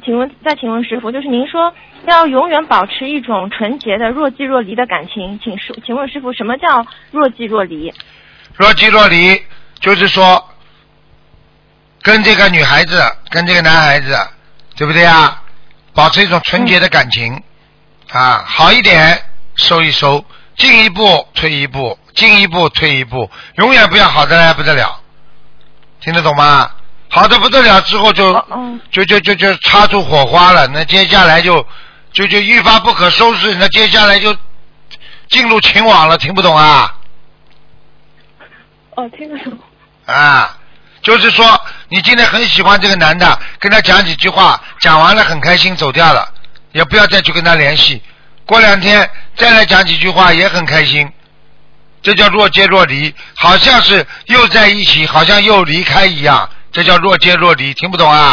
请问师傅，就是您说要永远保持一种纯洁的若即若离的感情，请问师傅，什么叫若即若离？ 若即若离就是说，跟这个女孩子，跟这个男孩子，对不对啊？保持一种纯洁的感情，好一点收一收，进一步退一步，进一步退一步，永远不要好的来不得了，听得懂吗？好的不得了之后就擦出火花了，那接下来就欲发不可收拾，那接下来就进入情网了，听不懂啊？ 听得懂。 就是说你今天很喜欢这个男的，跟他讲几句话，讲完了很开心走掉了，也不要再去跟他联系，过2天再来讲几句话也很开心，这叫若即若离，好像是又在一起好像又离开一样，这叫若即若离，听不懂啊？